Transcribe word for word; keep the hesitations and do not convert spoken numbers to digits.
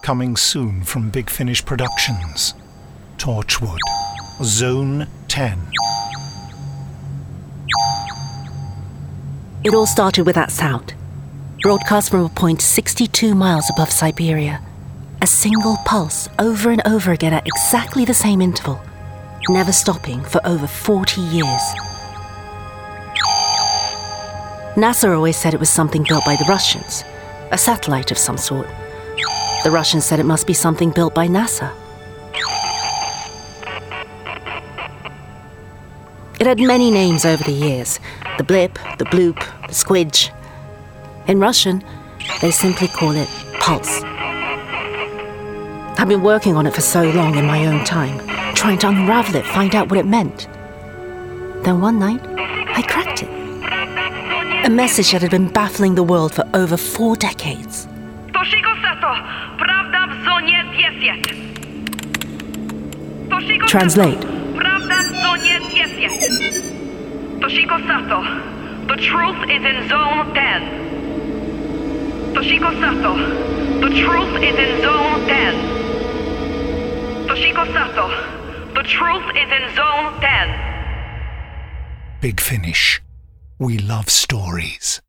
coming soon from Big Finish Productions. Torchwood, Zone ten. It all started with that sound, broadcast from a point sixty-two miles above Siberia. A single pulse over and over again at exactly the same interval, never stopping for over forty years. NASA always said it was something built by the Russians, a satellite of some sort. The Russians said it must be something built by NASA. It had many names over the years: the blip, the bloop, the squidge. In Russian, they simply call it pulse. I've been working on it for so long in my own time, trying to unravel it, find out what it meant. Then one night, I cracked it. A message that had been baffling the world for over four decades. Translate. Toshiko Sato, the truth is in Zone ten. Toshiko Sato, the truth is in Zone ten. Toshiko Sato, the truth is in Zone ten. Big Finish. We love stories.